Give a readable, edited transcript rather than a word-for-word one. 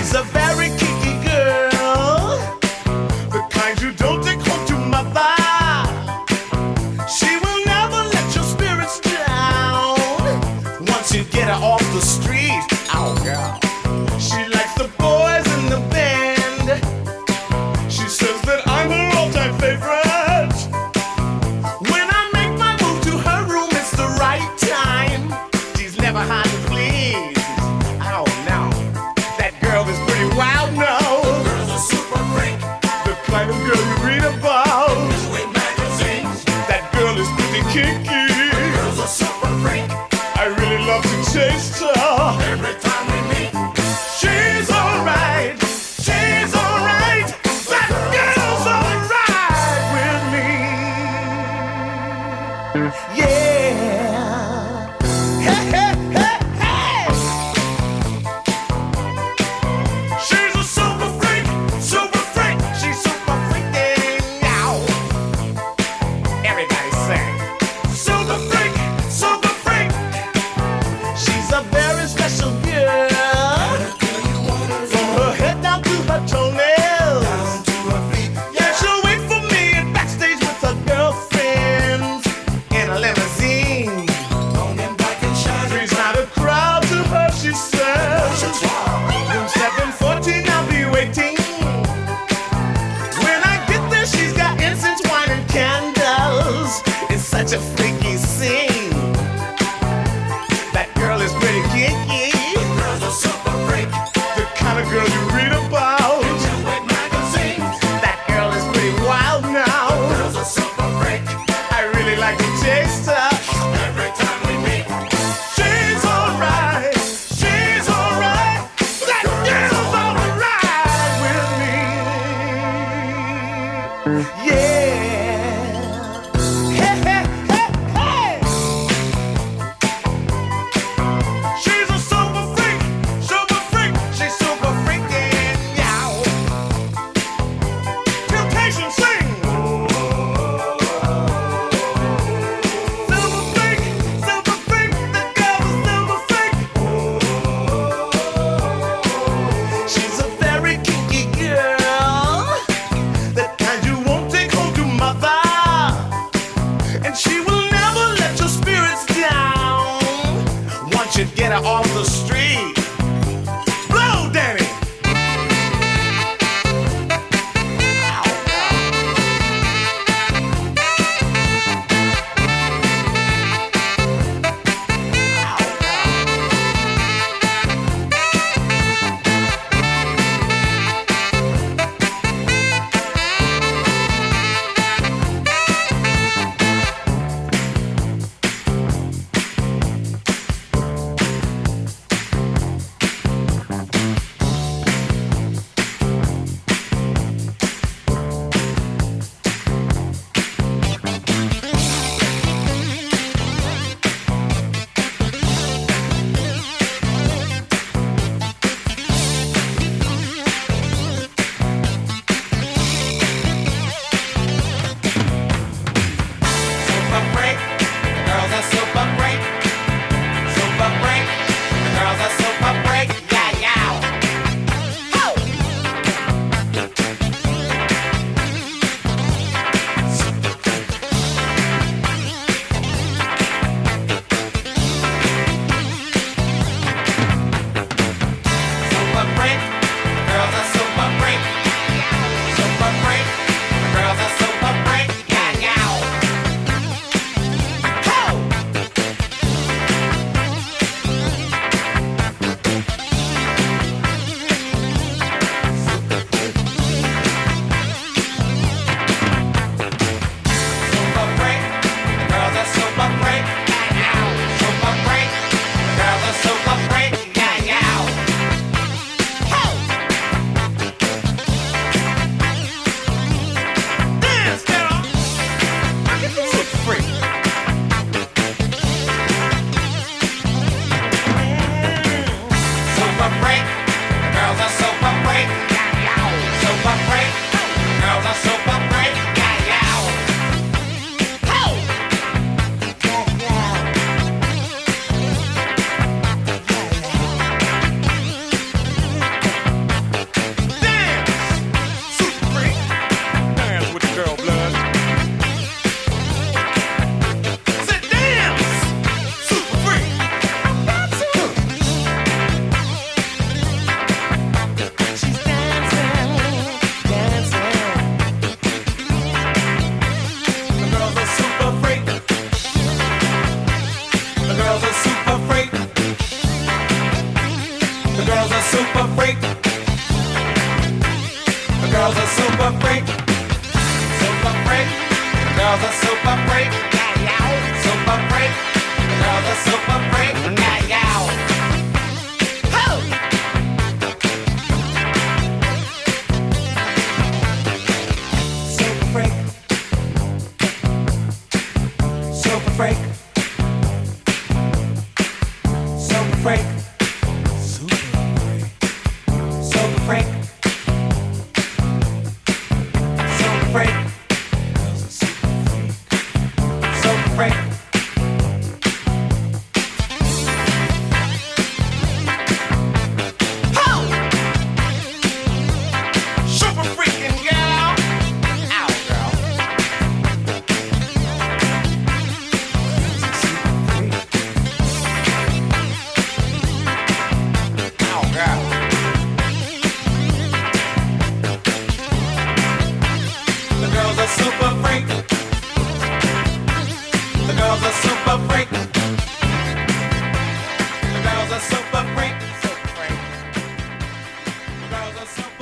a very kinky girl, the kind you don't take home to mother. She will never let your spirits down once you get her off the street. Oh, girl. She likes the boys in the band. She says that I'm her all-time favorite. When I make my move to her room, it's the right time. She's never hard to please. Oh, no. That girl is pretty wild now. The girl's a super freak. The kind of girl you read about. In magazines. That girl is pretty kinky. The girl's a super freak. I really love to taste her. Every time we meet, she's alright. She's alright. That girl's alright with me. Yeah. Hey, hey, hey, hey. She's a super freak. Super freak. She's super freaking out. Everybody sing. Super freak. Super freak. She's a very special girl. From her head down to her toenails. Yeah, she'll wait for me at backstage with her girlfriends in a limousine. Three's not a crowd to her, she says. Room 714, I'll be waiting. When I get there, she's got incense, wine, and candles. It's such a freaky scene. That girl is pretty kinky. The girl's a super freak. The kind of girl you read about. In magazines. That girl is pretty wild now. The girl's a super freak. I really like to taste her. Every time we meet, she's alright. She's alright. That girl's alright with me. Yeah. Hey, hey, hey, hey. She's a super freak, super freak. She's super freaking out. Temptation sing. Super freak, super freak. The girl's a super freak. She's a very kinky girl, that kind you won't take home to mother. And she will never let your spirits down once you get her off the street. Blow, Danny! Super freak. The girl's a super freak. Super freak. The girl's a super freak. Yeah, yeah. Oh. Super freak. The girl's a super freak. Super freak. The girl's a super freak. Yeah, yeah. Oh. Super freak. The girl's a super freak. Yeah, yeah. Super freak. The girl's a super freak. Yeah, yeah. Oh. freak. Super freak. Super freak. Super freaking gal. Ow, girl. Ow, girl. The girls are super freak. The girls are super freak. The girls are super freak. Super freak. The girls are super